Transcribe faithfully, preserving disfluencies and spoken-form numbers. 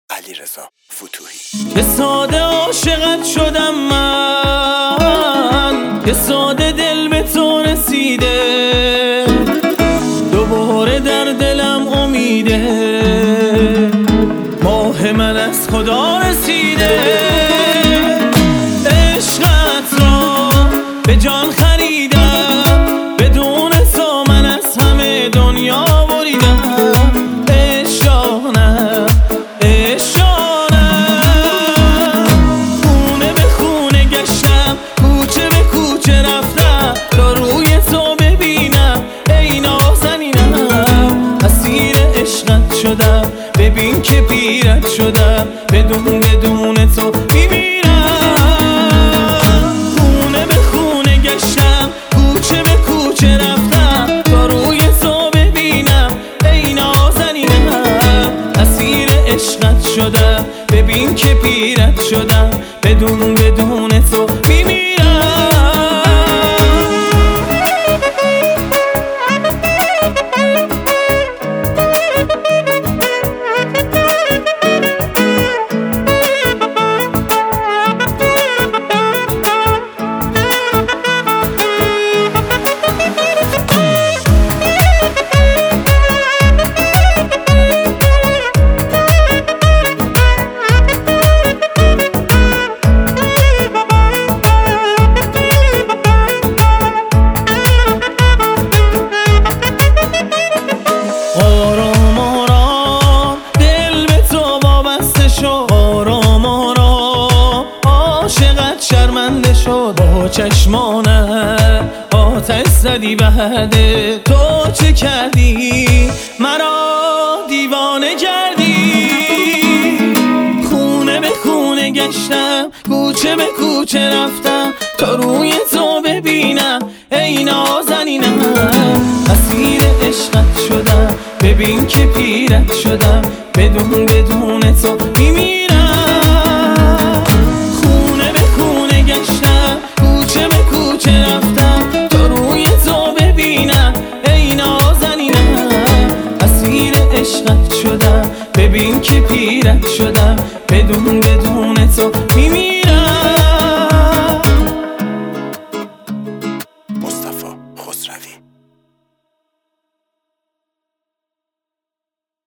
علیرضا فتوحی. که ساده عاشقت شدم من، که ساده دل به تو رسیده، دوباره در دلم امیده، ماه من از خدا رسیده. عشقت را به جان خریدم، بدون تو من از همه دنیا بریدم. عشقانم عشقانم، خونه به خونه گشتم، کوچه به کوچه رفتم تا روی تو ببینم. ای نازنینم اسیر عشقت شدم، ببین که پیرت شدم، بدون بدون تو میمیرم. خونه به خونه گشتم، کوچه به کوچه رفتم تا روی تو ببینم. ای نازنینم اسیر عشقت شدم، ببین که پیرت شدم، بدون بدون تو میمیرم. آرام آرام دل به تو وابسته شد، آرام آرام عاشقت شرمنده شد. با چشمانت آتش زدی بعد تو چه کردی، مرا دیوانه کردی. خونه به خونه گشتم، کوچه به کوچه رفتم تا روی تو ببینم. ای نازنینم اسیر عشقت شدم، ببین که پیرت شدم، بدون بدون تو میمیرم. خونه به خونه گشتم، کوچه به کوچه رفتم تا روی تو ببینم. ای نازنینم اسیر عشقت شدم، ببین که پیرت شدم، بدون بدون تو میمیرم.